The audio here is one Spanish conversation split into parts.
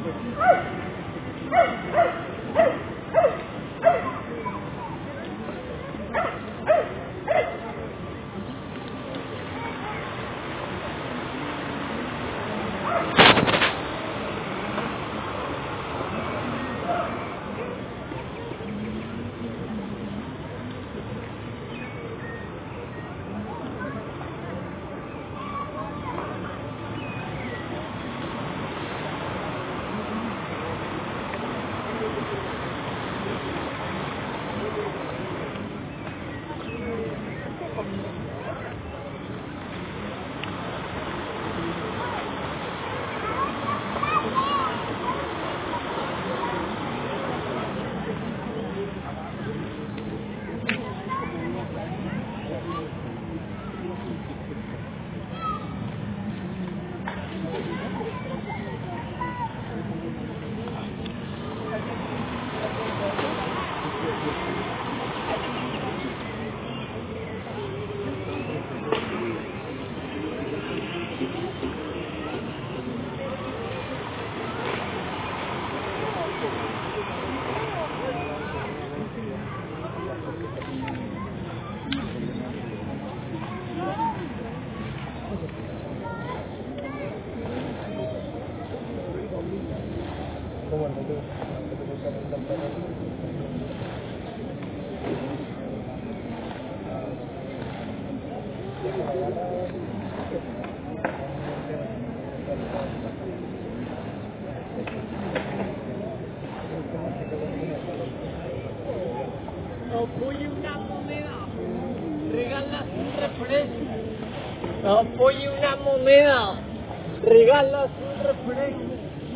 Apoye una moneda, regalas un refresco. Apoye una moneda, regalas un refresco.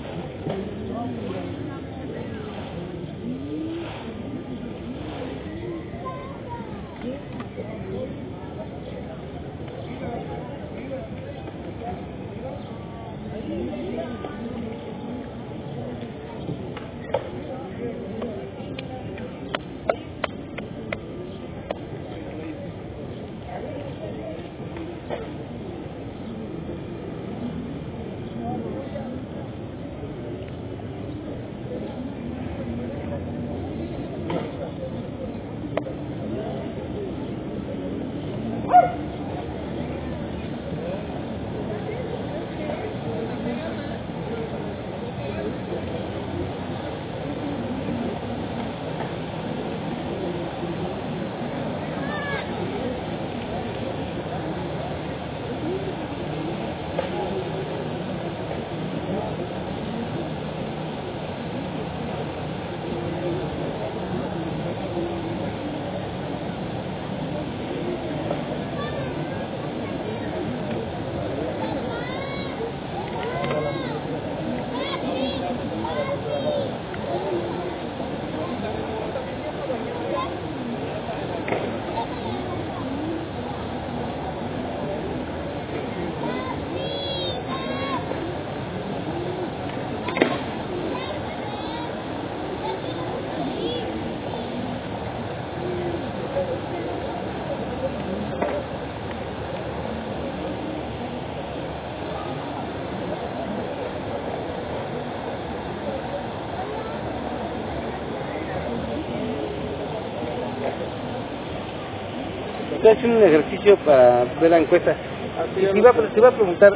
Estoy haciendo un ejercicio para ver la encuesta. Te iba a preguntar,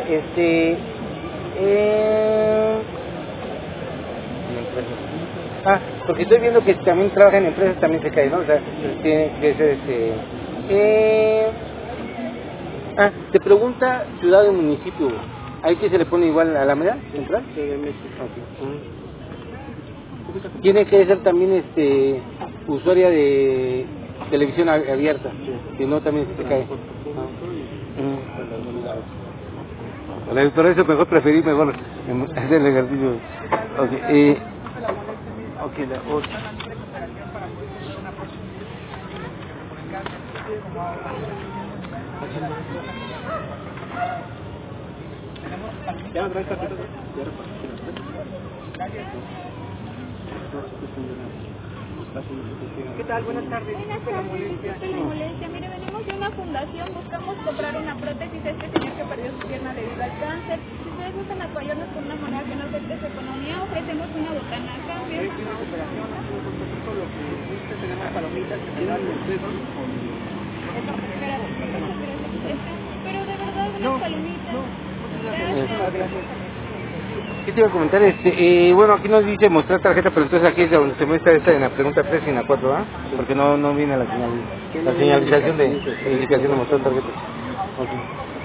porque estoy viendo que también trabaja en empresas, también se cae, ¿no? O sea, tiene que ser te pregunta ciudad o municipio. ¿Ahí que se le pone igual a la medida central? Tiene que ser también usuaria de televisión abierta, si no también se cae. Por eso mejor preferí hacer el ejercicio. La otra. Ya trae tarjeta. ¿Qué tal? Buenas tardes. Buenas tardes, disculpe la molestia. Mire, venimos de una fundación, buscamos comprar una prótesis a este señor que perdió su pierna debido al cáncer. Si ustedes gustan apoyarnos con una moneda que no afecte su economía, ofrecemos una botana a cambio. Tenemos palomitas que te dan Pero de verdad, unas palomitas. Gracias. ¿Qué te iba a comentar? Bueno, aquí nos dice mostrar tarjeta, pero entonces aquí es donde se muestra esta en la pregunta 3 y en la 4, ¿ah? Porque no viene la señalización de indicación de mostrar tarjeta. Okay.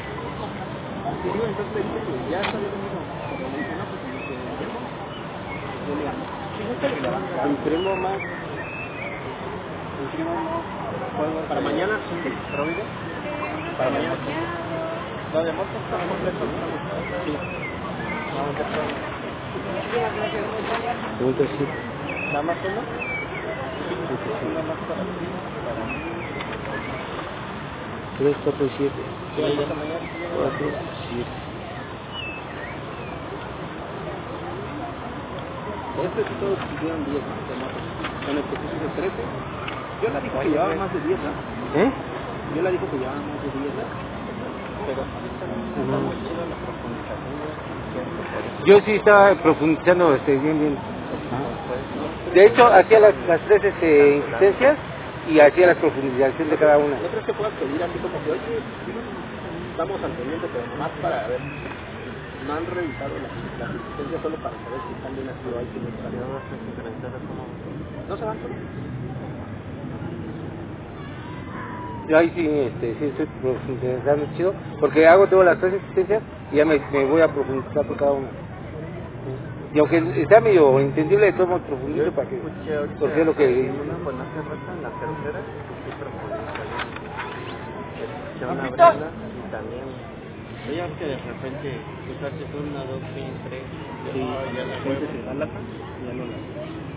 Imprimo más. Para mañana, ¿Provide? Para mañana. Lo de motos está completo, ¿no? Sí. Vamos a hacer. Pregunta 7. ¿Nada más uno? Nada más para 3, 4 y 7. 4, 7. Este sí todos pidieron 10 de motos. Con el que puse 13. Yo la dijo que llevaba más de 10, ¿no? ¿Eh? Yo la dijo que llevaba más de 10, pero está muy chido la profundización. Yo sí estaba profundizando bien. De hecho, hacía las 3 insistencias y hacía la profundización de cada una. ¿No crees que puedas pedir así como que, oye, estamos al pendiente, pero más para ver? No han revisado las insistencias solo para saber si están bien activadas y no están. ¿No se van solo? Yo ahí sí, sí estoy profundizando chido, porque hago todas las 3 existencias y ya me voy a profundizar por cada una. Y aunque está medio entendible, de todo modo profundizo para que, porque es lo que... Cuando hace rato en la tercera, sí profundiza bien. Escuché una Brenda y también... Oye, que de repente tú haces 1, 2, 3, sí, ya la gente se da lata y ya no la...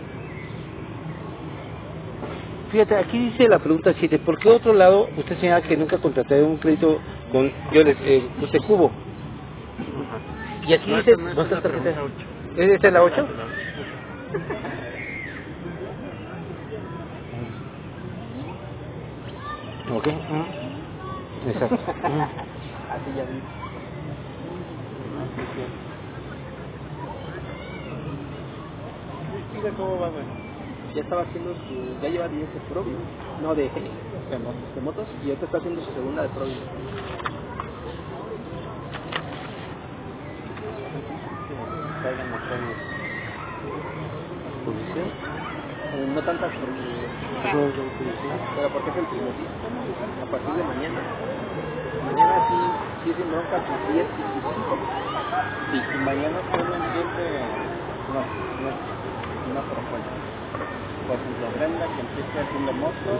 Fíjate, aquí dice la pregunta 7, ¿por qué otro lado usted señala que nunca contraté un crédito con usted Cubo? Y aquí No, dice, no es ¿no está la tarjeta? pregunta 8. ¿Esta es la 8? Ok. Exacto. Así ya vi. Mira cómo va, bueno. Ya estaba haciendo ya lleva 10 de Provi, no de motos, y ahorita está haciendo su segunda de Provi. Caigan los premios. ¿Posición? No tantas porque... pero porque es el primer día. A partir de mañana. Mañana sí sin bronca, tus 10 y tus 5. Y mañana solo un 10 no propuesta. Por ejemplo, Brenda que empiece haciendo motos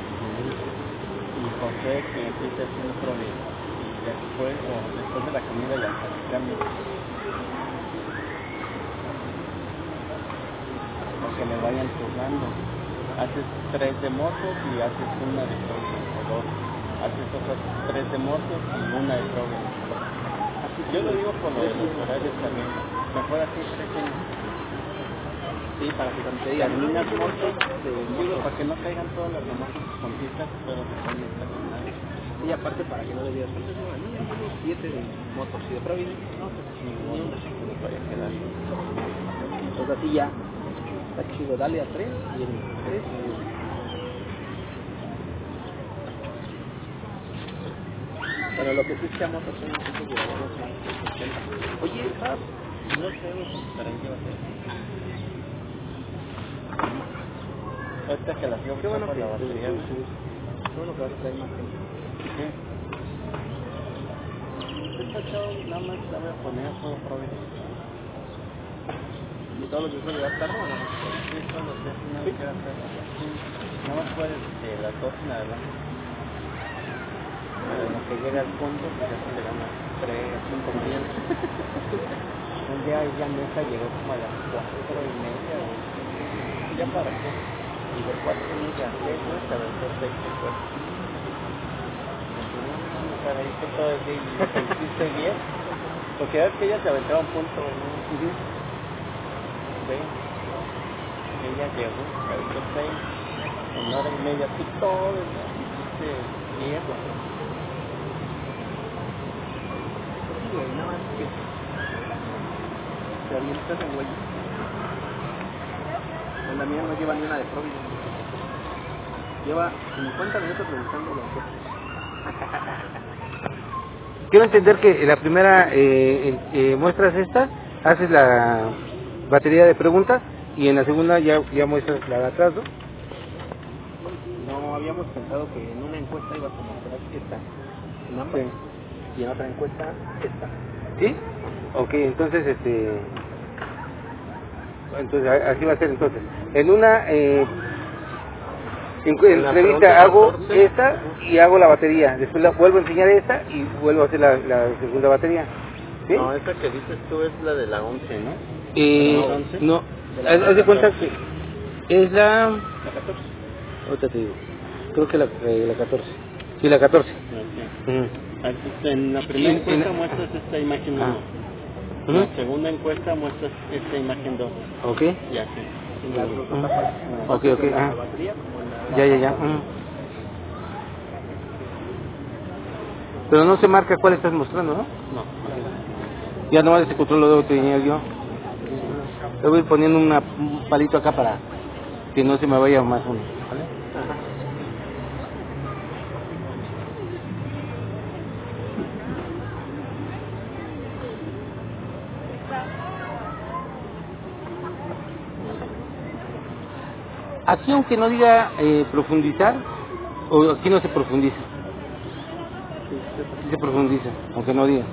y José que empiece haciendo Provi. Y después de la comida ya cambio. Que me vayan turnando. Haces 3 de motos y haces una de Provi, o 2. Haces otras 3 de motos y una de Provi. Así, yo lo digo por lo de los horarios también. Mejor así 3 en... Sí, para que cuando te digan terminas motos, para que no caigan todas las motos con pistas, pero que son estacionarias. Y aparte para que no le digas, ¿cuántas llevan? 7 de motos y de Provi. No, pues ni una se me vaya a quedar. Entonces así ya. Está chido, dale a 3 y el 3 pero lo que sí se llama son un poco de más. Oye, no sé lo que diferencia va a ser. Ahorita que la sigo por la batería. Qué bueno que vas a traer más gente. Esta chavo nada más la voy a poner a todo Provi. ¿Y todos los días le va a estar o no? Sí, todos los días una vez que va a estar. Nada más puedes de las 2 en adelante. Pero en lo que llega al punto, pues ya se le dan las 3 o 5 días. Un día ella mesa llegó como a las 4:30. ¿Ya para qué? Y de 4:30 a 6, ¿no? Se aventó 6 de cuerpo. Para irse todo el día y te hiciste bien. Porque es que ella se aventaba un punto, ¿no? Ella llegó, aventó 6, en hora y media, tú todo, hiciste 10. Sí, nada más que se avienta ese güey. En la mía no lleva ni una de Providence. Lleva 50 minutos revisando los coches. Quiero entender que la primera muestras esta, haces la batería de preguntas y en la segunda ya muestras la de atrás, ¿no? No habíamos pensado que en una encuesta ibas a mostrar esta, en ambas, y en otra encuesta esta. ¿Sí? Ok, entonces así va a ser entonces. En una entrevista hago 14. esta y hago la batería, después vuelvo a enseñar esta y vuelvo a hacer la segunda batería. ¿Sí? No, esa que dices tú es la de la 11, ¿no? No, haz de cuenta que es la... La 14. Ahorita te digo, creo que la 14. Sí, la 14. Okay. Ujú. En la primera encuesta muestras esta imagen 1. En Ujú. la segunda encuesta muestras esta imagen 2. Ok. Y así. Y las dos Ujú. etapas, Ok, tanto en ajá. la batería como en la... Ya. Ujú. Pero no se marca cuál estás mostrando, ¿no? No. Ya nomás ese control lo debo tener yo. Le voy a ir poniendo un palito acá para que no se me vaya más uno, ¿vale? Aquí aunque no diga profundizar, o aquí no se profundiza. Sí se profundiza, aunque no diga.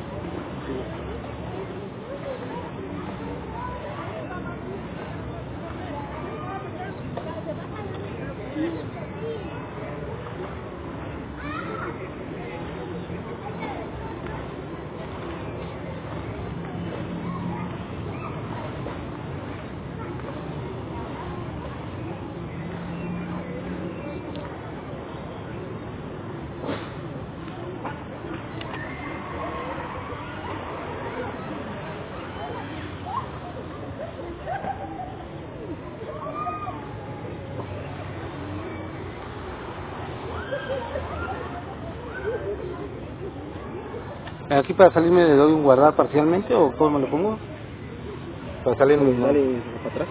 Aquí para salirme le doy un guardar parcialmente o cómo me lo pongo para salirme. Dale para atrás.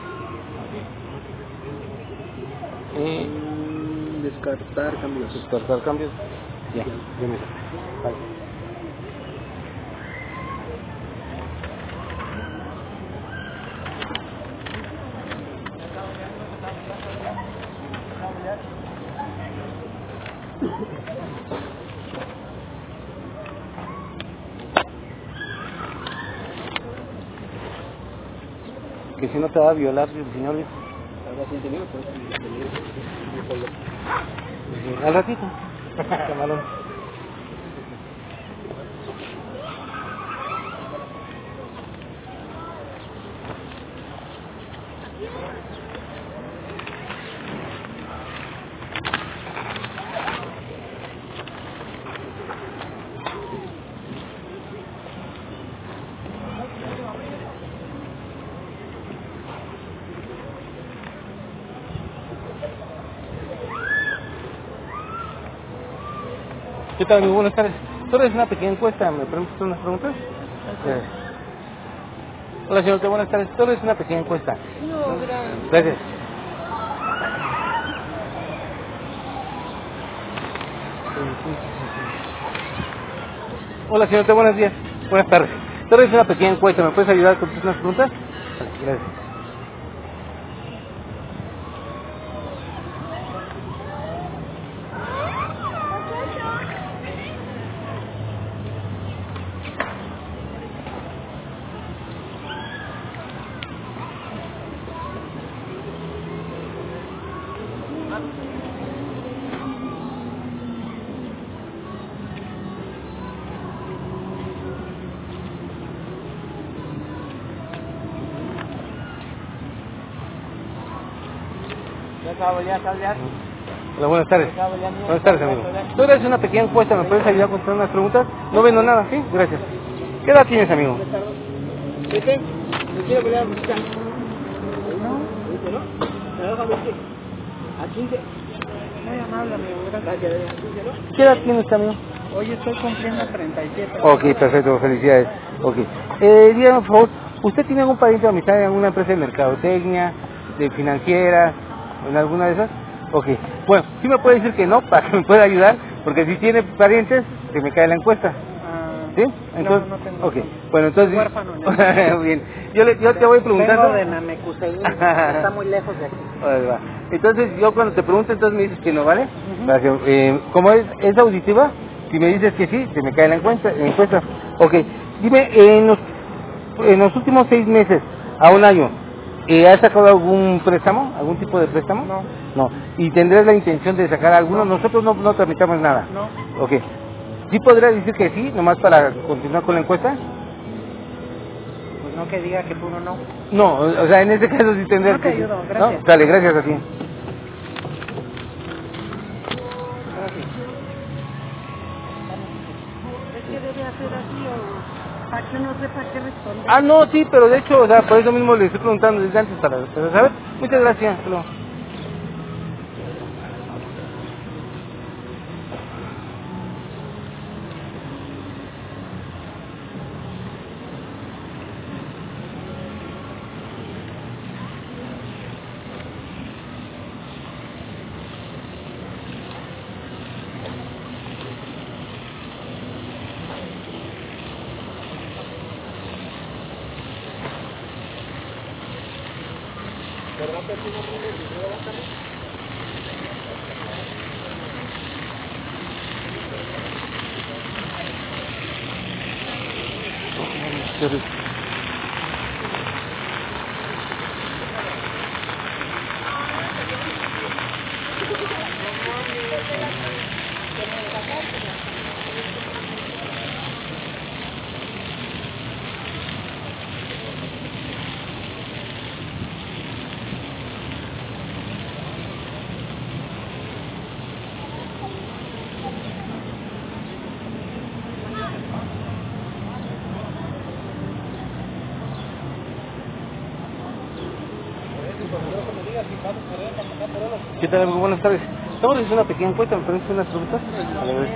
Descartar cambios. Descartar cambios. Ya me sale. Vale. Que si no te va a violar el señor. Ahora sí entendido, pues Al ratito. Camarón. ¿Qué tal, amigo? Buenas tardes. Solo es una pequeña encuesta, ¿me permites unas preguntas? Hola, señorita, buenas tardes. Solo es una pequeña encuesta. No, gracias. Gracias. Hola, señorita, buenos días. Buenas tardes. Solo es una pequeña encuesta, ¿me puedes ayudar con unas preguntas? Gracias. ya. Hola, buenas tardes. Buenas tardes, amigo. Solo es una pequeña encuesta, ¿me puedes ayudar a contestar unas preguntas? No vendo nada, ¿sí? Gracias. ¿Qué edad tienes, amigo? ¿Qué? ¿Me quiere pelear música? ¿No? ¿A 15? Muy amable, amigo, gracias. Gracias. ¿A 15, no? ¿Qué edad tienes, amigo? Hoy estoy cumpliendo 37. Ok, perfecto, felicidades. Ok. Dígame, por favor, ¿Usted tiene algún pariente o amistad en alguna empresa de mercadotecnia, de financiera, en alguna de esas? Ok, bueno, sí me puede decir que no, para que me pueda ayudar, porque si tiene parientes, se me cae la encuesta. ¿Sí? Entonces, no tengo. ok, bueno, entonces... Huérfano, bien, yo te voy preguntando... Vengo de Namecuseín, está muy lejos de aquí. Ahí va. Entonces, yo cuando te pregunto, entonces me dices que no, ¿vale? Para que, como es auditiva, si me dices que sí, se me cae la encuesta. Ok, dime, en los últimos 6 meses a un año, ¿has sacado algún préstamo? ¿Algún tipo de préstamo? No. No. ¿Y tendrás la intención de sacar alguno? Nosotros no tramitamos nada. No. Ok. ¿Sí podrías decir que sí, nomás para continuar con la encuesta? Pues no que diga que puro no. No, o sea, en este caso sí tendrás No te que... ayudo, gracias. ¿No? Dale, gracias a ti. Gracias. Es que debe hacer así o para que no sepa qué responder. Ah, no, sí, pero de hecho, o sea, por eso mismo le estoy preguntando desde antes para saber. Muchas gracias. Hasta luego. Qué rico. ¿Qué tal, amigo? Buenas tardes. Estamos haciendo una pequeña encuesta, ¿me permites unas preguntas? A ver.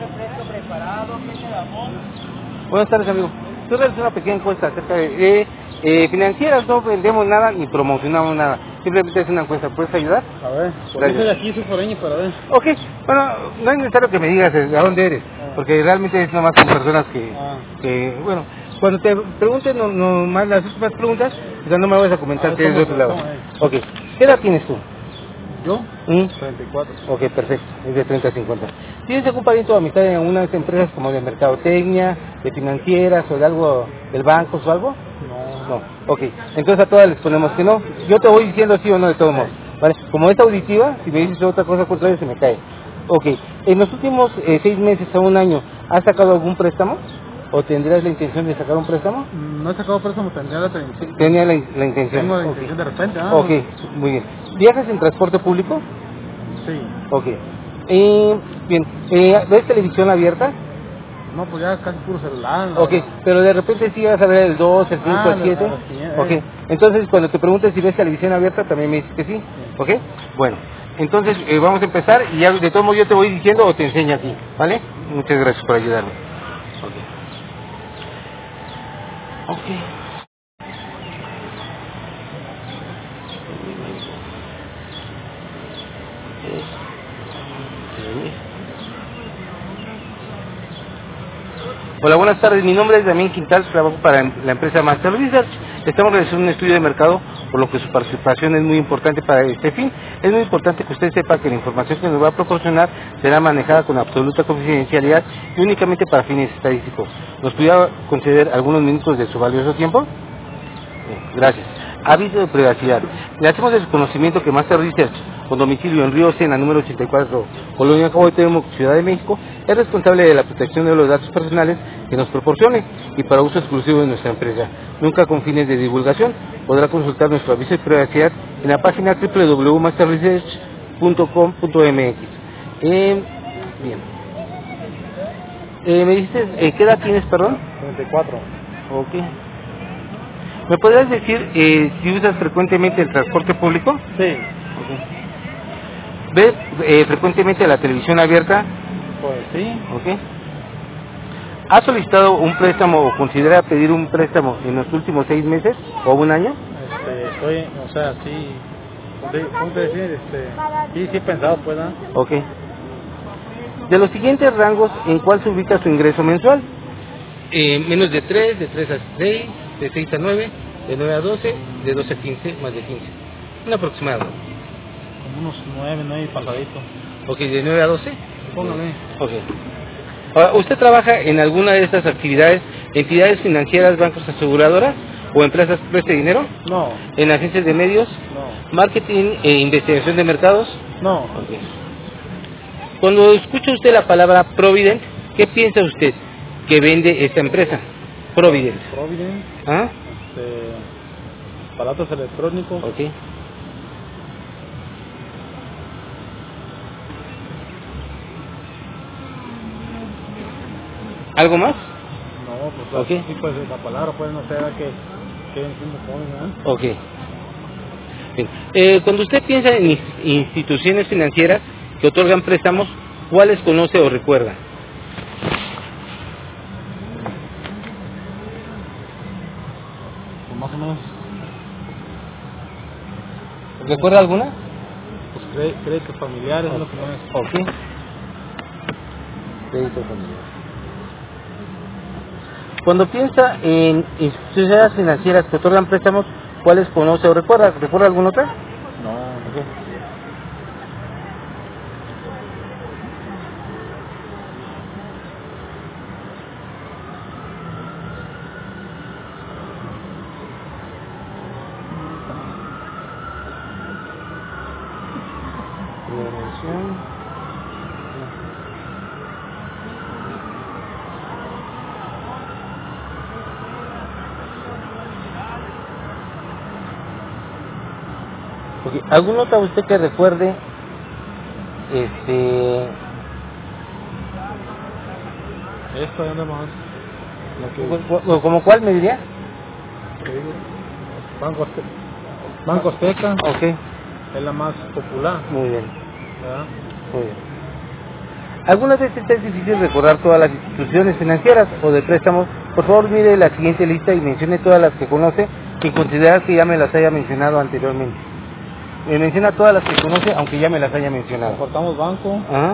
Buenas tardes, amigo. Estoy realizando una pequeña encuesta acerca de financieras. No vendemos nada ni promocionamos nada. Simplemente es una encuesta. ¿Puedes ayudar? A ver, por eso de aquí soy foreño, pero a ver. Ok, bueno, no es necesario que me digas de dónde eres, porque realmente es nomás con personas que bueno, cuando te pregunten nomás las últimas preguntas, o sea, no me vas a comentar que eres de otro lado. Ok, ¿qué edad tienes tú? ¿Yo? 34. Ok, perfecto, es de 30 a 50. ¿Tienes algún pariente o amistad en algunas empresas como de mercadotecnia, de financieras o de algo, del banco o algo? No. Ok, entonces a todas les ponemos que no. Yo te voy diciendo sí o no de todos modos. ¿Vale? Como es auditiva, si me dices otra cosa contraria se me cae. Ok, en los últimos 6 meses a un año, ¿has sacado algún préstamo? ¿O tendrías la intención de sacar un préstamo? No he sacado préstamo, tendría la intención. Tenía la intención. Tengo la intención de repente, Ok, muy bien. ¿Viajas en transporte público? Sí. Ok. Bien, ¿ves televisión abierta? No, pues ya casi puro celular. Ok, pero de repente sí vas a ver el 2, el 5, el 7. Ok, entonces cuando te preguntes si ves televisión abierta también me dices que sí. Ok, bueno, entonces vamos a empezar y ya de todo modo yo te voy diciendo o te enseño aquí, ¿vale? Muchas gracias por ayudarme. Ok. Hola, buenas tardes. Mi nombre es Damián Quintal, trabajo para la empresa Master Research. Estamos realizando un estudio de mercado, por lo que su participación es muy importante para este fin. Es muy importante que usted sepa que la información que nos va a proporcionar será manejada con absoluta confidencialidad y únicamente para fines estadísticos. ¿Nos pudiera conceder algunos minutos de su valioso tiempo? Gracias. Aviso de privacidad. Le hacemos el conocimiento que Master Research, con domicilio en Río Sena, número 84, Colonia Cuauhtémoc, Ciudad de México, es responsable de la protección de los datos personales que nos proporcione y para uso exclusivo de nuestra empresa, nunca con fines de divulgación. Podrá consultar nuestro aviso de privacidad en la página www.masterresearch.com.mx. Bien. Me dices, ¿qué edad tienes, perdón? 34. Ok. ¿Me podrías decir si usas frecuentemente el transporte público? Sí. Okay. ¿Ves frecuentemente la televisión abierta? Pues sí. Okay. ¿Ha solicitado un préstamo o considera pedir un préstamo en los últimos 6 meses o un año? Estoy, o sea, sí, ¿cómo te decir? Sí he pensado, pues, ¿no? Ok. De los siguientes rangos, ¿en cuál se ubica su ingreso mensual? Menos de 3, de 3 a 6, de 6 a 9, de 9 a 12, de 12 a 15, más de 15. Un aproximado. Como unos 9 y pasadito. Ok, de 9 a 12. Póngale. Ok. Ahora, ¿usted trabaja en alguna de estas actividades, entidades financieras, bancos, aseguradoras o empresas que preste dinero? No, ¿En agencias de medios? no, ¿Marketing e investigación de mercados? no. Ok. Cuando escucha usted la palabra Provident, ¿qué piensa usted que vende esta empresa? Provident. Provident, ¿Ah? aparatos electrónicos. Ok. ¿Algo más? No, pues Ok. sí, pues la palabra, pues no sé qué entiendo Provident, ¿no? Ok. Bien. Cuando usted piensa en instituciones financieras que otorgan préstamos, ¿cuáles conoce o recuerda? Pues más o menos, ¿Recuerda alguna? pues créditos familiares es lo que no es. Ok. Crédito familiar. Cuando piensa en instituciones financieras que otorgan préstamos, ¿cuáles conoce o recuerda? ¿Recuerda alguna otra? No, Ok. Okay. ¿Alguna otra usted que recuerde? esto es nada más. ¿Como cuál me diría? Te digo, Banco Azteca Ok, es la más popular, muy bien, ¿verdad? muy bien. ¿Algunas veces es difícil recordar todas las instituciones financieras o de préstamos? Por favor, mire la siguiente lista y mencione todas las que conoce y considera que ya me las haya mencionado anteriormente. Me menciona todas las que conoce, aunque ya me las haya mencionado. Cortamos banco, Ajá,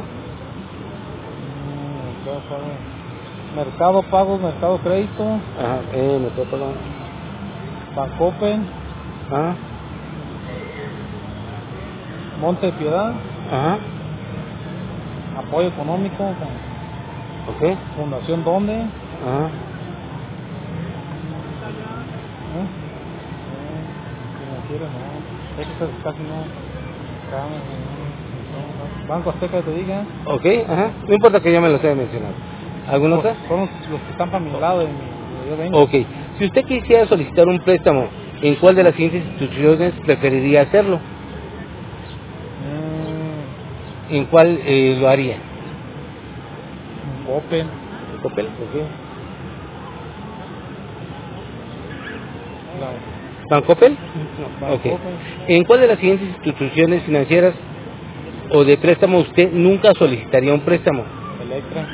mercado pagos, mercado crédito, ajá, me puedo pagar. Bancopen, Ajá, Monte de Piedad, ajá, apoyo económico, ok, Fundación Donde, ajá. financiera no, eso casi no. Banco Azteca te diga, Ok, ajá, no importa que ya me los haya mencionado. ¿Alguna otra? son los que están para mi lado de donde yo vengo. Ok, si usted quisiera solicitar un préstamo, ¿en cuál de las siguientes instituciones preferiría hacerlo? ¿En cuál lo haría? Open, ¿Copel? Ok. ¿Bancopel? Ok. ¿En cuál de las siguientes instituciones financieras o de préstamo usted nunca solicitaría un préstamo? Electra,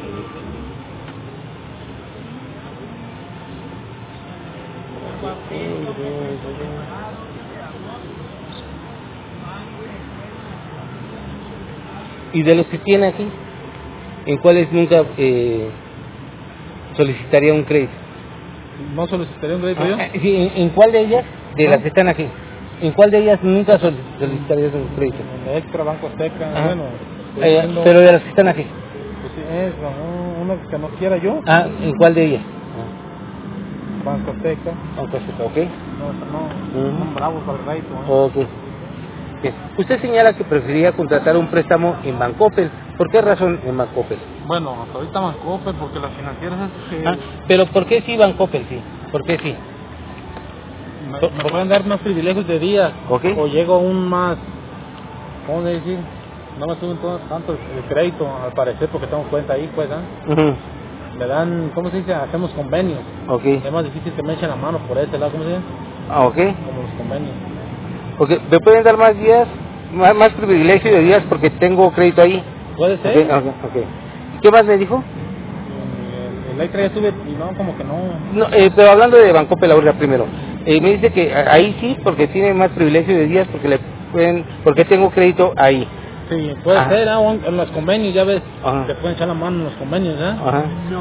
¿Y de los que tiene aquí, en cuáles nunca solicitaría un crédito? no solicitaría un crédito yo. Sí, ¿en cuál de ellas, de las que están aquí, en cuál de ellas nunca solicitarías un crédito? Electra, Banco Azteca, Ajá. bueno, Pero de las que están aquí. pues sí, es uno que no quiera yo, ¿En cuál de ellas? Banco Azteca, Ok. no, son bravos para el crédito, Ok. Bien. Usted señala que preferiría contratar un préstamo en Bancoppel. ¿Por qué razón en Bancoppel? Bueno, hasta ahorita Bancoppel porque las financieras es que Pero ¿por qué sí Bancoppel? Sí. ¿Por qué sí? me pueden dar más privilegios de día, Ok. o llego aún más, ¿cómo decir? No me suben tanto el crédito al parecer porque tengo cuenta ahí, pues, Ujú. me dan, ¿cómo se dice? Hacemos convenios, Ok. es más difícil que me echen la mano por ese lado, ¿cómo se dice? Ok. Como los convenios. Porque me pueden dar más días, más privilegio de días porque tengo crédito ahí. ¿Puede ser? Ok. ¿Qué más me dijo? Electra ya estuve y no, como que no. No, pero hablando de Bancoppel ahora primero, me dice que ahí sí, porque tiene más privilegio de días, porque le pueden, porque tengo crédito ahí. Sí, puede Ajá. ser, o en los convenios, ya ves, Ajá. te pueden echar la mano en los convenios, ¿eh? Ajá. No.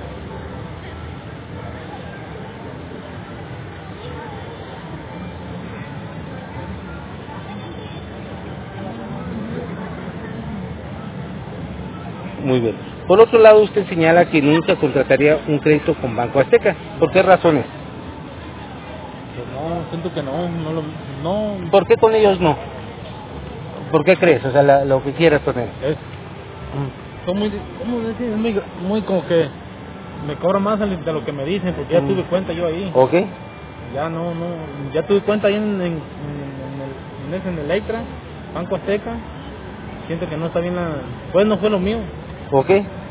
Muy bien. Por otro lado, usted señala que nunca contrataría un crédito con Banco Azteca. ¿Por qué razones? Pues no, siento que no, ¿Por qué con ellos no? ¿Por qué crees? O sea, lo que quieras poner. es, son muy, ¿cómo decir? Es muy como que me cobran más de lo que me dicen, porque ya tuve cuenta yo ahí. ¿Ok? Ya ya tuve cuenta ahí en el Electra, Banco Azteca. Siento que no está bien pues no fue lo mío. ¿Ok?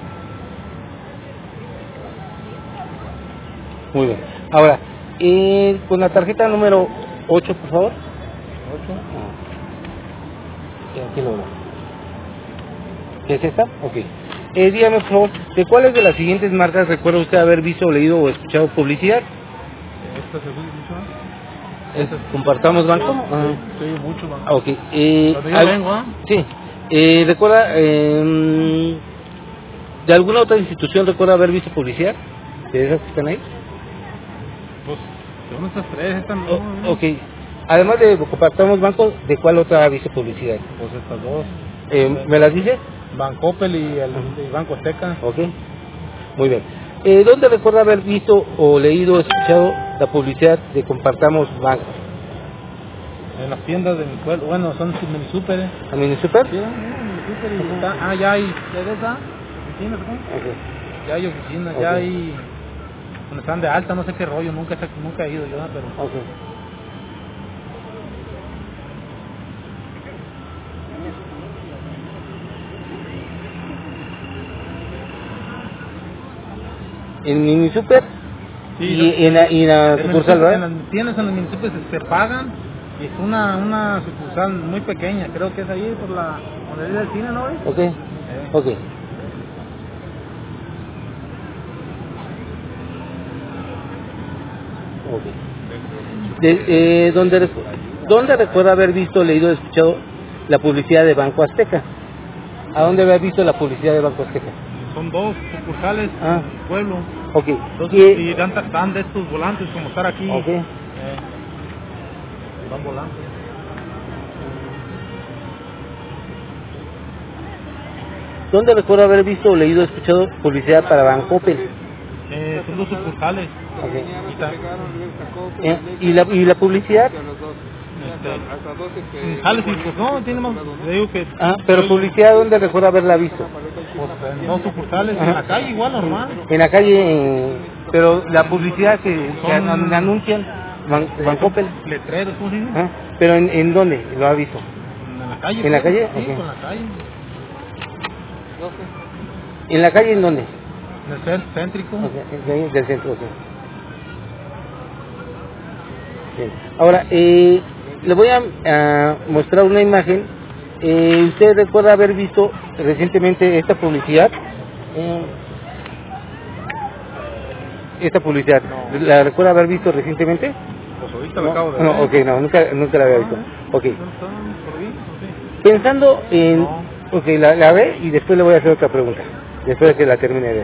Muy bien. Ahora, con la tarjeta número 8, por favor. 8. Aquí lo veo. ¿Qué es esta? Ok. Dígame, por favor, ¿de cuáles de las siguientes marcas recuerda usted haber visto, leído o escuchado publicidad? ¿Esta se fue mucho más? ¿Compartamos banco? Ajá. Sí, mucho más. Ok. Cuando yo vengo, ¿ah? Sí. ¿Recuerda, de alguna otra institución recuerda haber visto publicidad? ¿De esas que están ahí? Pues, son estas tres, esta no. Ok. Además de compartamos banco, ¿de cuál otra ha visto publicidad? Pues estas dos. ¿Me las dice? Bancoppel y el Banco Azteca. Ok. Muy bien. ¿Dónde recuerda haber visto o leído o escuchado la publicidad de compartamos banco? En las tiendas de mi pueblo, bueno, son mini super. ¿A Minisuper? Sí, mini super y está, ya hay, ya de esa oficina, ¿no? Ok. Ya hay oficina, Ok. ya hay, donde están de alta, no sé qué rollo, nunca he ido yo, pero Ok. ¿En Minisuper? sí, Y en la sucursal, en ¿verdad? las tiendas en los mini super se pagan y es una sucursal muy pequeña, creo que es ahí por la, donde vive el cine, ¿no ves? Ok. Ok. Ok. ¿Dónde recuerda haber visto, leído o escuchado la publicidad de Banco Azteca? ¿A dónde había visto la publicidad de Banco Azteca? Son dos sucursales Ah. en el pueblo. Ok. Entonces, ¿Qué- y dan de estos volantes como estar aquí. Ok. Dan volantes. ¿Dónde recuerdo haber visto, leído o escuchado publicidad para Bancoppel? Son dos sucursales. Ok. ¿Y la publicidad? Jales y pues no, tiene más. Le digo que. Ah, pero publicidad, ¿dónde recuerdo haberla visto? Pues en dos sucursales, en Ajá. la calle igual, normal. En la calle, pero la publicidad que Son- anuncian Bancoppel. Letreros, ¿cómo se dice? Ah, pero ¿en dónde lo ha visto? En la calle. ¿En la pues, calle? Sí, Ok. en la calle. ¿En la calle en dónde? En el céntrico. Ok, de ahí, del centro, ok. Bien. Ahora, le voy a mostrar una imagen. ¿Usted recuerda haber visto recientemente esta publicidad? Esta publicidad, ¿la recuerda haber visto recientemente? Pues ahorita lo acabo de ver. No, ok, no, nunca la había visto. Ok. ¿Están por ahí? Sí. Pensando en... No. Ok, la ve y después le voy a hacer otra pregunta. Después de que la termine de ver.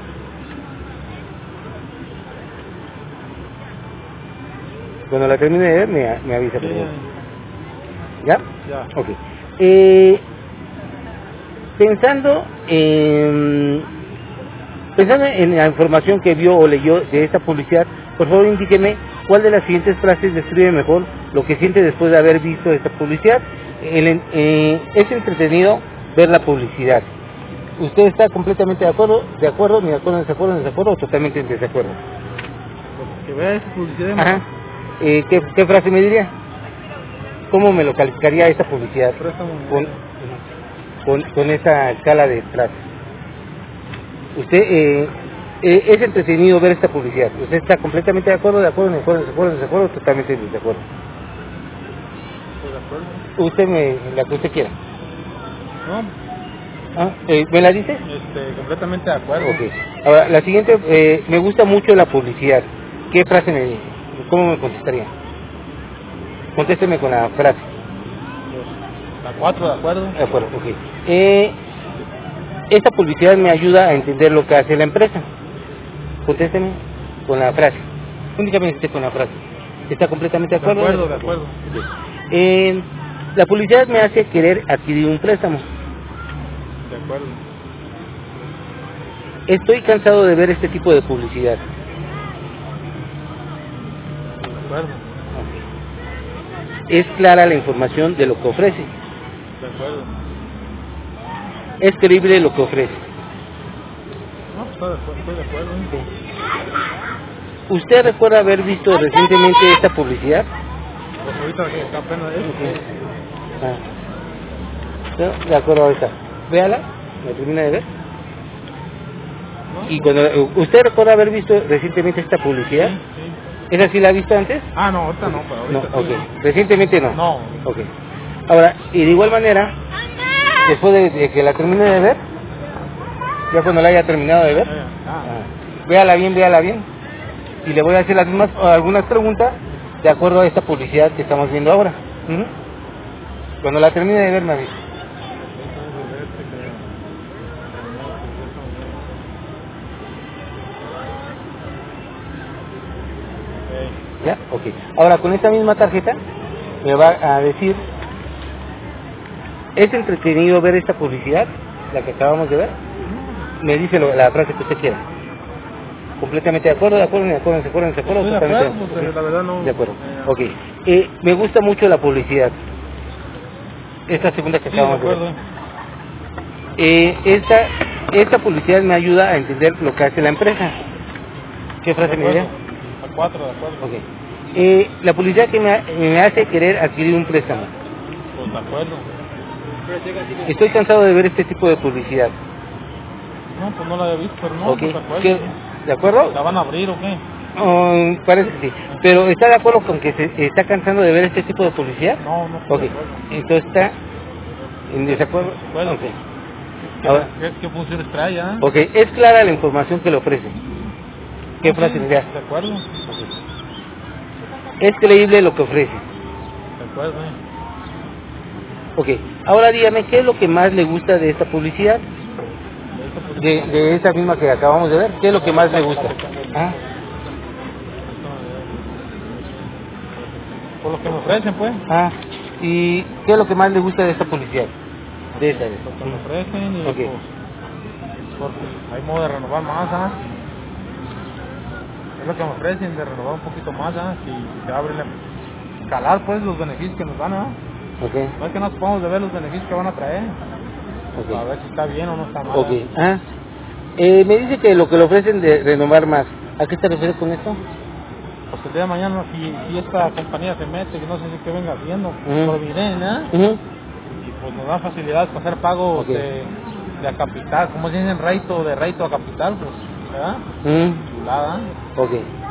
Cuando la termine de ver, me avisa, por Sí, favor. ¿Ya? ya. Ok. Pensando en la información que vio o leyó de esta publicidad, por favor indíqueme cuál de las siguientes frases describe mejor lo que siente después de haber visto esta publicidad. Es entretenido ver la publicidad. ¿Usted está completamente de acuerdo, ni de acuerdo, ni de acuerdo, o totalmente en desacuerdo? Pues que vea esa publicidad. Ajá. ¿Qué frase me diría? ¿Cómo me lo calificaría esta publicidad con esa escala de frases? Usted es entretenido ver esta publicidad. ¿Usted está completamente de acuerdo, o totalmente en desacuerdo? Estoy de acuerdo. Usted la que usted quiera. No, ¿Me la dices? Completamente de acuerdo. Ok. Ahora, la siguiente, me gusta mucho la publicidad. ¿Qué frase cómo me contestaría? Contésteme con la frase. La 4, de acuerdo. De acuerdo, ok. Esta publicidad me ayuda a entender lo que hace la empresa. Contésteme con la frase. Únicamente con la frase. ¿Está completamente de acuerdo? De acuerdo. La publicidad me hace querer adquirir un préstamo. De acuerdo. Estoy cansado de ver este tipo de publicidad. De acuerdo. Es clara la información de lo que ofrece. De acuerdo. Es creíble lo que ofrece. No, estoy de acuerdo. ¿Usted recuerda haber visto recientemente esta publicidad? Pues ahorita que está apenas No, de acuerdo, ahorita. Véala, la termina de ver. ¿No? Y cuando usted recuerda haber visto recientemente esta publicidad, Sí. ¿esa sí la ha visto antes? Ah, no, ahorita no, pero No, ahorita ok. Recientemente no. No. Ok. Ahora, y de igual manera, después de que la termine de ver, ya cuando la haya terminado de ver, véala bien, y le voy a hacer algunas preguntas de acuerdo a esta publicidad que estamos viendo ahora. Ujú. Cuando la termine de ver, me avisa. ¿Ya? Ok. Ahora, con esta misma tarjeta, me va a decir, ¿es entretenido ver esta publicidad, la que acabamos de ver? Me dice la frase que usted quiera. Completamente de acuerdo. Estoy de acuerdo, porque la verdad no. De acuerdo. Ok. Me gusta mucho la publicidad. Esta segunda que acabamos de ver. Esta publicidad me ayuda a entender lo que hace la empresa. ¿Qué frase me diría? A 4, de acuerdo. Ok. La publicidad que me hace querer adquirir un préstamo. Pues de acuerdo. Estoy cansado de ver este tipo de publicidad. No, pues no la había visto, pero no, Okay. pues de acuerdo. ¿De acuerdo? ¿La van a abrir o qué? Parece que sí. ¿Pero está de acuerdo con que se está cansando de ver este tipo de publicidad? No, no estoy Ok. de acuerdo. Entonces está en desacuerdo. Bueno, Okay. Ahora, ¿Qué funciones trae ya? ok, es clara la información que le ofrece. ¿Qué frase me da? De acuerdo. Es creíble lo que ofrece. De acuerdo. Ok, ahora dígame, ¿qué es lo que más le gusta de esta publicidad? De esa misma que acabamos de ver, ¿qué es lo que más le gusta? ¿Ah? Por lo que me ofrecen, pues. ¿Y qué es lo que más le gusta de esta publicidad? De esa. Lo que me ofrecen y Ok. pues, porque hay modo de renovar más, Es lo que me ofrecen, de renovar un poquito más, Si se abre calar, pues, los beneficios que nos dan, Ok. No es que nos podamos de ver los beneficios que van a traer. Ok. A ver si está bien o no está mal. Ok. Me dice que lo que le ofrecen de renovar más. ¿A qué te refieres con esto? Pues el día de mañana, si esta compañía se mete, que no sé si qué venga haciendo, Ujú. Provident, Ujú. y pues nos dan facilidades para hacer pagos Ok. de a capital, como se dicen, de reito a capital, pues, ¿verdad? Chulada. Ok.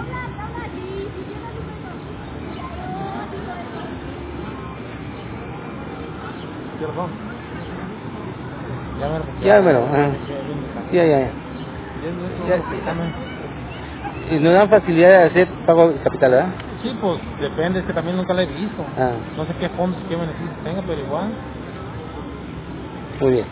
¿Qué razón? Llámelo. Ya. Y nos dan facilidad de hacer pago de capital, ¿verdad? Sí, pues depende, es que también nunca la he visto. Ah. No sé qué fondos, qué beneficios tenga, pero igual. Muy bien.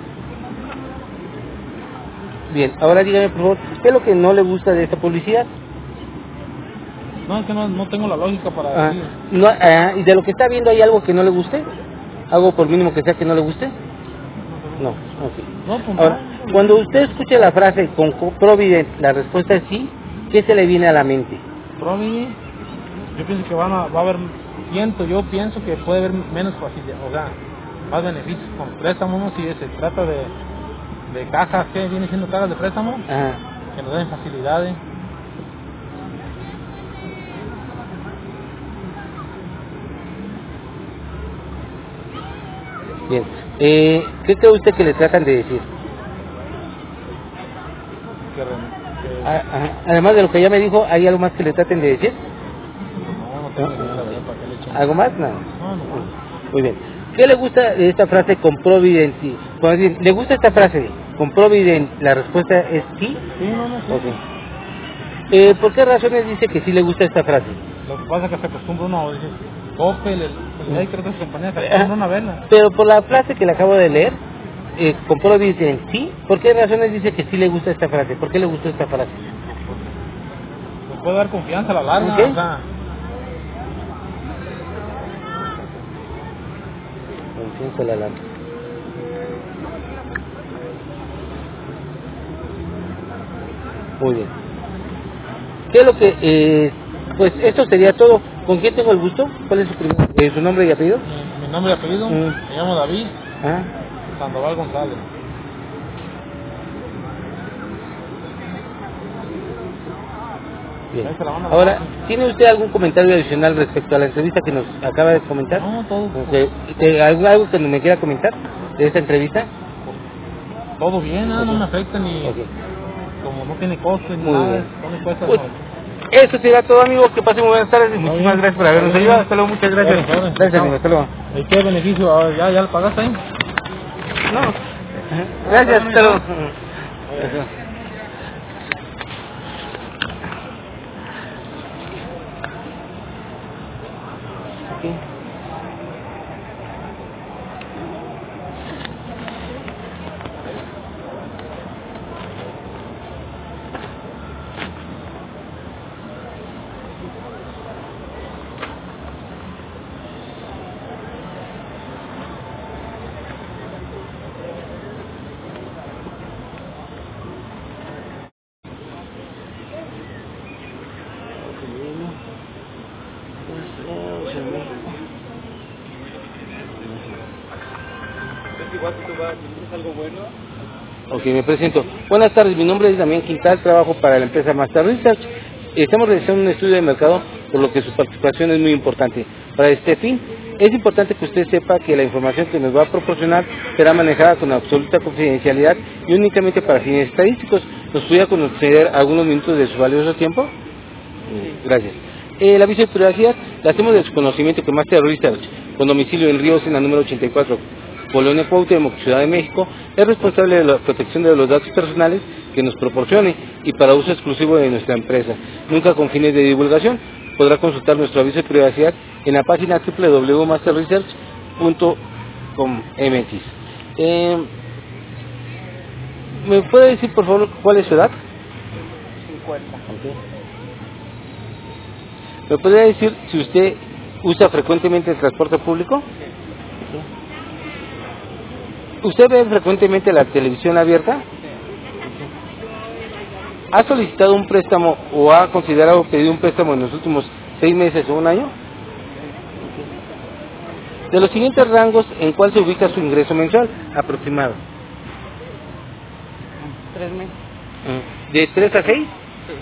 Bien, ahora dígame por favor, ¿qué es lo que no le gusta de esta publicidad? No, es que no tengo la lógica para decir. ¿Y de lo que está viendo hay algo que no le guste? ¿Algo por mínimo que sea que no le guste? No, ok. No, pues Ahora, cuando usted escuche la frase con Provident, la respuesta es sí, ¿qué se le viene a la mente? Provident, yo pienso que va a haber, yo pienso que puede haber menos facilidad, o sea, más beneficios con préstamos, ¿no? Si se trata de cajas, ¿qué viene siendo cajas de préstamo? Ajá. Que nos den facilidades. Bien. ¿Qué cree usted que le tratan de decir? Además de lo que ya me dijo, ¿hay algo más que le traten de decir? No tengo idea, la verdad, para qué le echan. ¿Algo más? Nada. No. Muy bien. ¿Qué le gusta de esta frase con Provident? Cuando dicen, ¿le gusta esta frase con Provident? La respuesta es sí. Sí, no, sí. Okay. ¿Por qué razones dice que sí le gusta esta frase? Lo que pasa es que se acostumbra uno, dice, Opel, hay que otras compañías se acostumbran a verla. Pero por la frase que le acabo de leer, con Provident sí, ¿por qué razones dice que sí le gusta esta frase? ¿Por qué le gustó esta frase? Nos puede dar confianza a la larga, ¿Okay? o sea. Confianza a la larga. Muy bien. ¿Qué es lo que pues esto sería todo? ¿Con quién tengo el gusto? ¿Cuál es su nombre y apellido? Mi nombre y apellido, me llamo David Sandoval González. Bien. Ahora, ¿tiene usted algún comentario adicional respecto a la entrevista que nos acaba de comentar? No, todo. ¿Algo que me quiera comentar de esta entrevista? Todo bien, no me afecta ni... Como no tiene costo ni nada, no me cuesta... Eso será todo, amigos. Que pasen muy buenas tardes y muchísimas gracias por habernos ayudado. Hasta luego, muchas gracias. Gracias, amigo. Hasta luego. ¿Y qué beneficio? ¿Ya lo pagaste ahí? No. Gracias, hasta luego. Okay. Ok, me presento. Buenas tardes, mi nombre es Damián Quintal, trabajo para la empresa Master Research. Estamos realizando un estudio de mercado, por lo que su participación es muy importante. Para este fin, es importante que usted sepa que la información que nos va a proporcionar será manejada con absoluta confidencialidad y únicamente para fines estadísticos. ¿Nos pudiera conceder algunos minutos de su valioso tiempo? Gracias. El aviso de privacidad lo hacemos de su conocimiento que Master Research, con domicilio en Ríos, en la número 84, Colonia Cuauhtémoc, Ciudad de México, es responsable de la protección de los datos personales que nos proporcione y para uso exclusivo de nuestra empresa, nunca con fines de divulgación. Podrá consultar nuestro aviso de privacidad en la página www.masterresearch.com.mx. ¿Me puede decir, por favor, cuál es su edad? 50. Okay. ¿Me podría decir si usted usa frecuentemente el transporte público? ¿Usted ve frecuentemente la televisión abierta? ¿Ha solicitado un préstamo o ha considerado pedir un préstamo en los últimos 6 meses o un año? De los siguientes rangos, ¿en cuál se ubica su ingreso mensual aproximado? 3 meses. ¿De 3 a 6? Sí.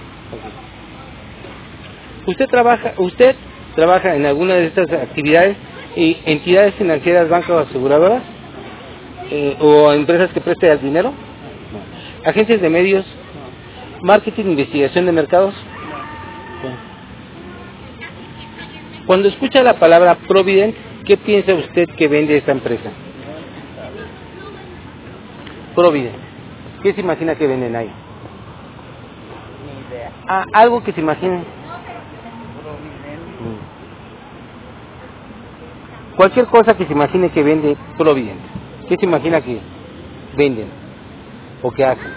¿Usted trabaja en alguna de estas actividades y entidades financieras, bancos o aseguradoras? ¿O empresas que presten el dinero? No. ¿Agencias de medios? No. ¿Marketing, investigación de mercados? No. Cuando escucha la palabra Provident, ¿qué piensa usted que vende esta empresa? Provident. ¿Qué se imagina que venden ahí? Ni idea. Algo que se imagine. Cualquier cosa que se imagine que vende Provident. ¿Qué se imagina que venden o que hacen?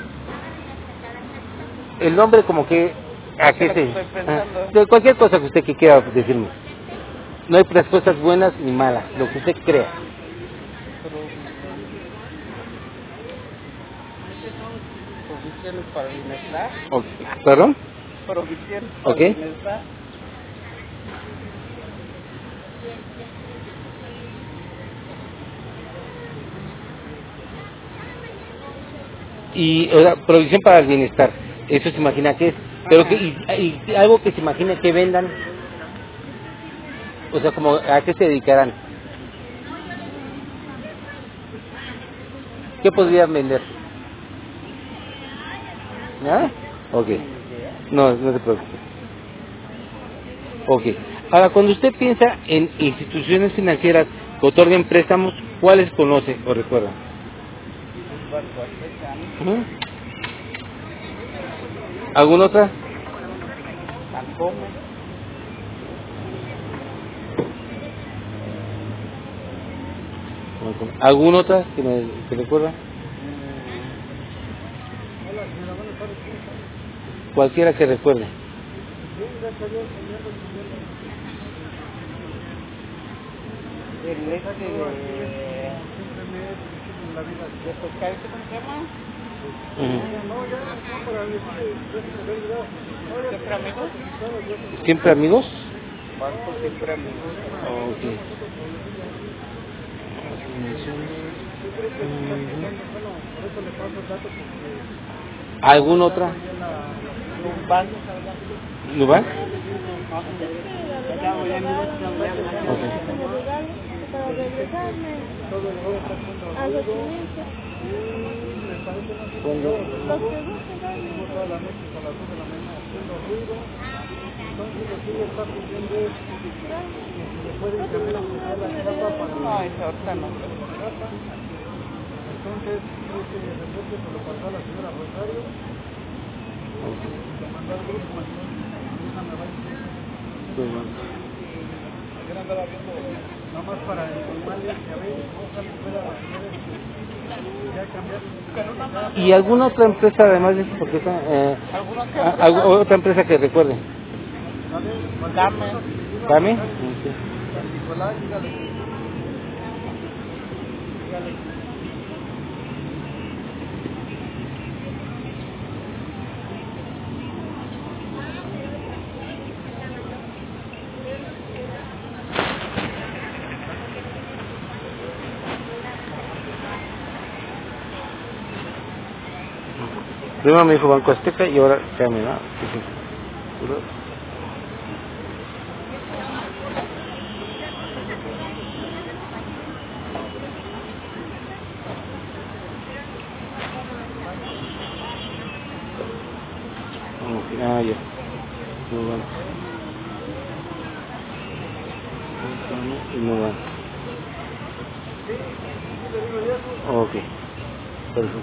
El nombre como que... ¿A qué se...? De cualquier cosa que usted quiera decirme. No hay respuestas buenas ni malas, lo que usted crea. Provisiones para el bienestar. ¿Perdón? Provisiones para el bienestar. Y provisión para el bienestar, eso se imagina que es, pero que y algo que se imagine que vendan, o sea, como a qué se dedicarán, qué podrían vender. ¿Ah? Ok, no se preocupe. Ok, ahora cuando usted piensa en instituciones financieras que otorguen préstamos, ¿cuáles conoce o recuerda? Ujú. ¿Alguna otra? ¿Alguna otra que recuerda? Cualquiera que recuerde. El de pescar, ¿cómo se llama? ¿Siempre amigos? ¿Siempre amigos? Banco Siempre Amigos. Okay. ¿Alguna otra? Nubank. ¿Nubank? Para regresarme a los 500. ¿Cuándo? Los que gusten darme. No, esa ahorita no. ¿Y alguna otra empresa además de eso? Porque otra empresa que recuerde. ¿Dame? Okay. Primero me dijo Banco Azteca y ahora Cami, ¿no? Ah, ya. Muy bueno. Muy bueno. Ok. Perfecto.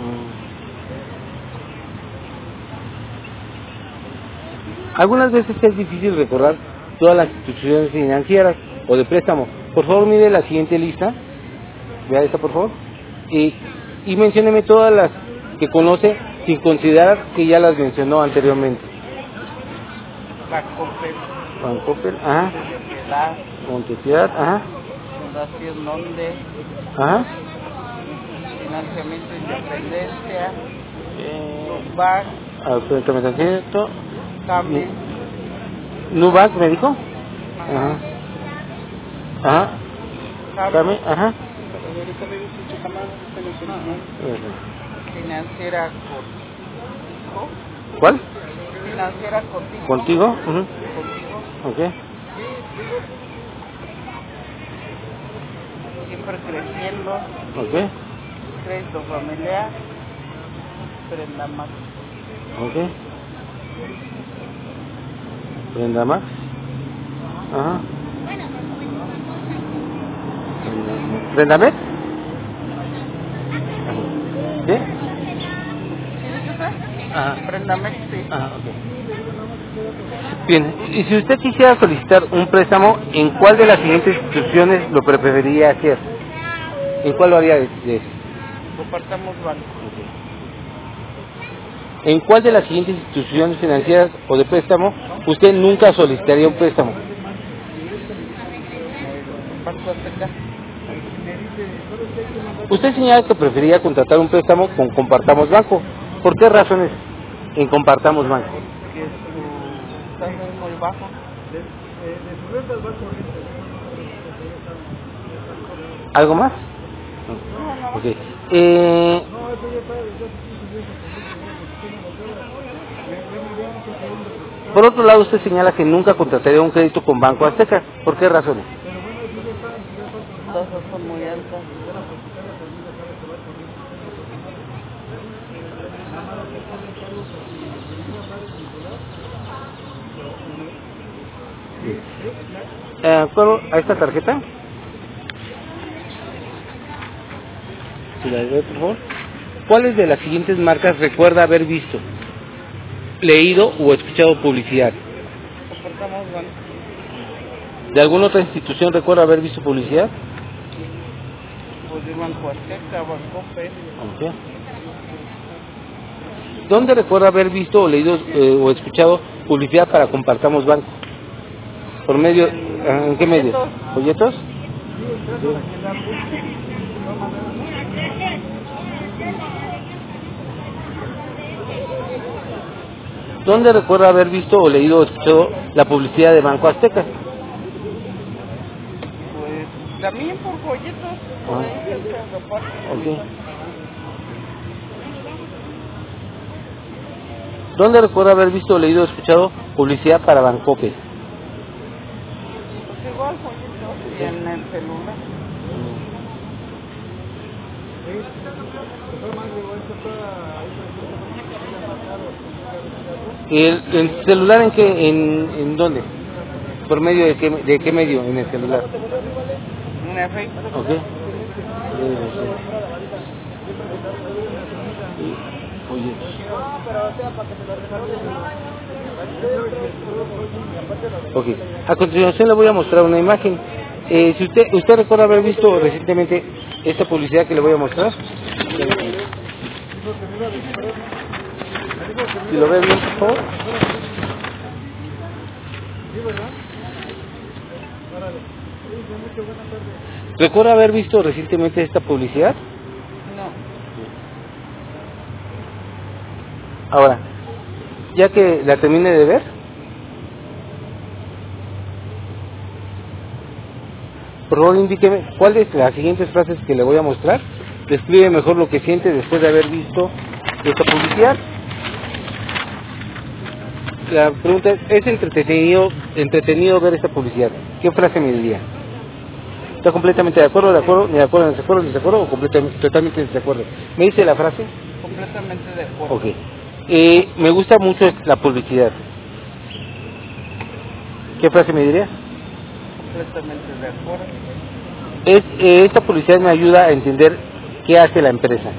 Algunas veces es difícil recordar todas las instituciones financieras o de préstamo. Por favor, mire la siguiente lista. Vea esta, por favor. Y mencióneme todas las que conoce sin considerar que ya las mencionó anteriormente. Bancoppel, ajá. Montepiedad, ajá. Fundación Nonde. Ajá. Financiamiento Independencia. Nubank. Financiamiento. Cami. Nubank, ¿me dijo? Ajá. Ajá. Cami, ajá. Financiera Contigo. ¿Cuál? Financiera Contigo. ¿Contigo? Contigo. Ok. Siempre creciendo. Ok. Crédito familiar. Prenda Max. Ok. Prenda Max. Ajá. ¿Prenda Max? ¿Sí? Ajá. Prenda Max, sí. Ajá, ok. Bien, y si usted quisiera solicitar un préstamo, ¿en cuál de las siguientes instituciones lo preferiría hacer? ¿En cuál lo haría de eso? Compartamos banco. ¿En cuál de las siguientes instituciones financieras o de préstamo usted nunca solicitaría un préstamo? Banco Azteca. Usted señala que preferiría contratar un préstamo con Compartamos Banco. ¿Por qué razones en Compartamos Banco? Que su tasa es muy baja. ¿Algo más? Ok. Por otro lado, usted señala que nunca contrataría un crédito con Banco Azteca. ¿Por qué razones? Las tasas son muy altas. ¿Acuerdo a esta tarjeta? Si la ve, por favor. ¿Cuáles de las siguientes marcas recuerda haber visto, leído o escuchado publicidad? ¿De alguna otra institución recuerda haber visto publicidad? Pues de Banco Azteca, Bancope. Okay. ¿Dónde recuerda haber visto o leído o escuchado publicidad para Compartamos Banco? ¿Por medio? ¿En qué medio? ¿Folletos? ¿Dónde recuerda haber visto o leído o escuchado la publicidad de Banco Azteca? Pues también por folletos, por ahí cerca del aeropuerto. Okay. ¿Dónde recuerda haber visto, leído o escuchado publicidad para Bancope? Pues igual folletos y en el celular. ¿El celular en qué, en dónde? ¿Por medio de qué medio en el celular? En el Facebook. Okay. Ok, a continuación le voy a mostrar una imagen. Si usted recuerda haber visto recientemente esta publicidad que le voy a mostrar. Si lo ve bien, por favor. ¿Recuerda haber visto recientemente esta publicidad? No. Ahora, ya que la termine de ver, por favor indíqueme cuáles de las siguientes frases que le voy a mostrar describe mejor lo que siente después de haber visto esta publicidad. La pregunta es entretenido ver esta publicidad. ¿Qué frase me diría? ¿Está completamente de acuerdo, ni de acuerdo, ni de acuerdo, o totalmente en desacuerdo? ¿Me dice la frase? Completamente de acuerdo. Ok. Me gusta mucho la publicidad. ¿Qué frase me diría? Completamente de acuerdo. Esta publicidad me ayuda a entender qué hace la empresa.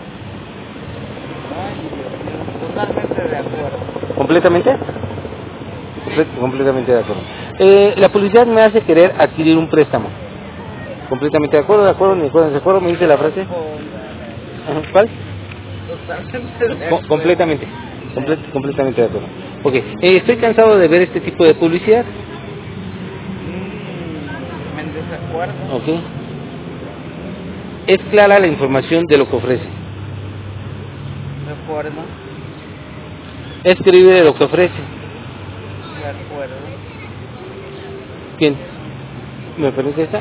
Totalmente de acuerdo. ¿Completamente? Completamente de acuerdo. La publicidad me hace querer adquirir un préstamo. ¿Completamente de acuerdo, ni de acuerdo, desacuerdo? ¿Me dice la frase? ¿Cuál? Totalmente de acuerdo. Completamente de acuerdo. Ok, estoy cansado de ver este tipo de publicidad. En desacuerdo. Ok. Es clara la información de lo que ofrece. De acuerdo. Es creíble lo que ofrece. De acuerdo. Bien. ¿Me permite esta?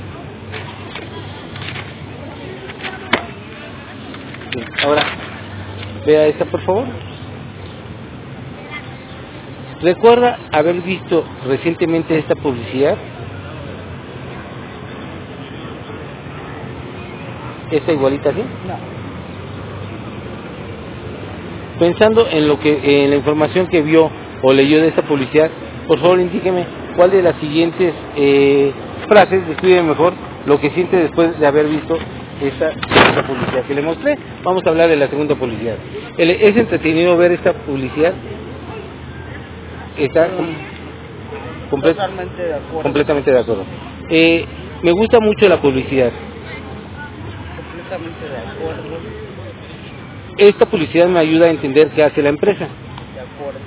Bien. Ahora, vea esta por favor. ¿Recuerda haber visto recientemente esta publicidad? ¿Esta igualita así? No. Pensando en la información que vio o leyó de esta publicidad, por favor indíqueme cuál de las siguientes frases describe mejor lo que siente después de haber visto esta publicidad que le mostré. Vamos a hablar de la segunda publicidad. ¿Es entretenido ver esta publicidad? Está Totalmente de acuerdo. completamente de acuerdo. Me gusta mucho la publicidad. Completamente de acuerdo. Esta publicidad me ayuda a entender qué hace la empresa. De acuerdo.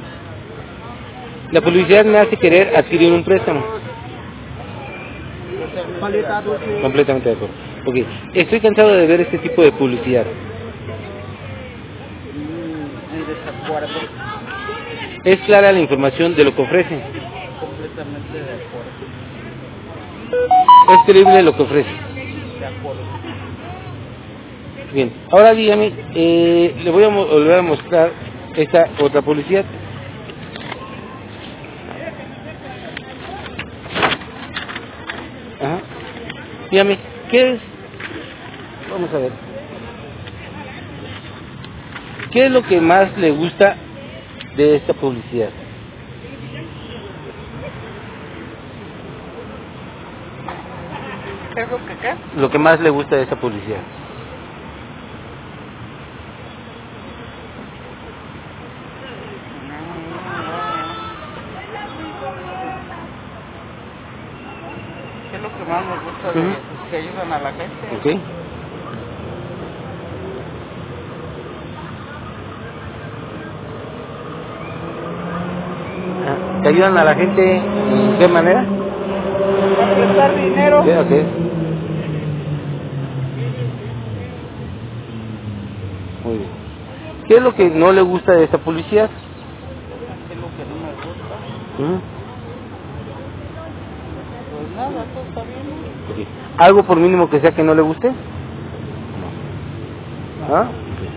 La publicidad me hace querer adquirir un préstamo. Totalmente de acuerdo. Completamente de acuerdo. Ok, estoy cansado de ver este tipo de publicidad. En desacuerdo. Es clara la información de lo que ofrece. Completamente de acuerdo. Es creíble lo que ofrece. De acuerdo. Bien, ahora dígame, le voy a volver a mostrar esta otra publicidad. Ajá. Dígame, ¿qué es? Vamos a ver. ¿Qué es lo que más le gusta de esta publicidad? ¿Qué es lo que qué? Lo que más le gusta de esta publicidad. que más me gusta de que ayudan a la gente. Ok. ¿Te ayudan a la gente en qué manera? Para prestar dinero. Sí, ok. Muy bien. ¿Qué es lo que no le gusta de esta publicidad? ¿Qué es lo que no me gusta? Ujú. Pues nada, todo está bien. Ok. ¿Algo por mínimo que sea que no le guste? No. ¿Ah?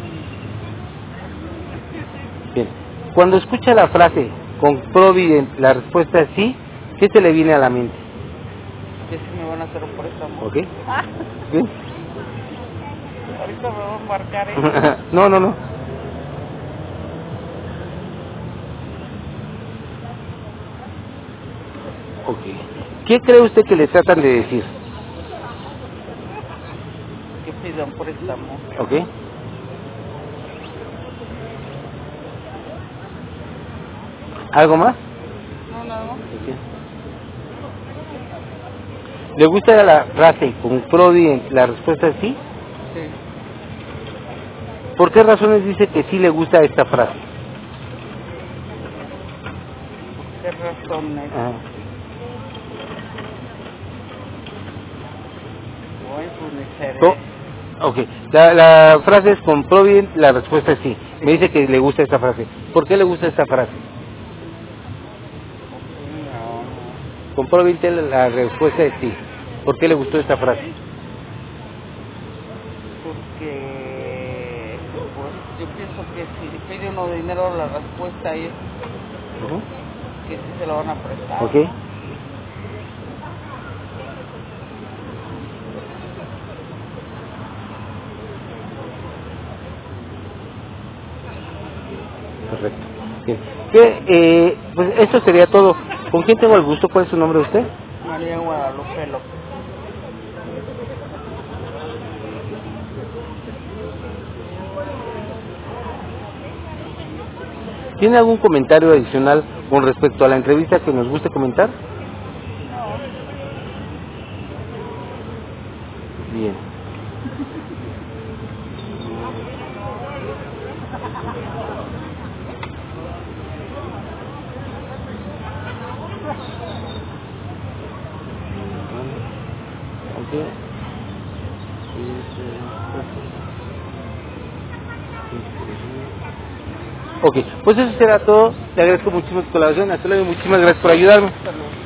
Bien. Cuando escucha la frase con Provident, la respuesta es sí, ¿qué se le viene a la mente? Que si me van a hacer un préstamo. ¿Ok? ¿Sí? Ahorita me voy a embarcar, No, no, no. Ok. ¿Qué cree usted que le tratan de decir? Que pidan préstamo. ¿Ok? ¿Algo más? No, nada más. Ok. ¿Le gusta la frase con Provident, la respuesta es sí? Sí. ¿Por qué razones dice que sí le gusta esta frase? ¿Qué razones? Ajá. Voy pues Co- Ok, la frase es con Provident, la respuesta es sí. Me dice que le gusta esta frase. ¿Por qué le gusta esta frase? No. Con Provident la respuesta es sí. ¿Por qué le gustó esta frase? Porque pues yo pienso que si pide uno dinero la respuesta es Ujú. que sí se lo van a prestar. Ok. Perfecto. Bien. Pues esto sería todo. ¿Con quién tengo el gusto? ¿Cuál es su nombre de usted? María Guadalupe López. ¿Tiene algún comentario adicional con respecto a la entrevista que nos guste comentar? Bien. Ok. Ok, pues eso será todo. Le agradezco muchísimo su colaboración. Hasta luego, muchísimas gracias por ayudarme.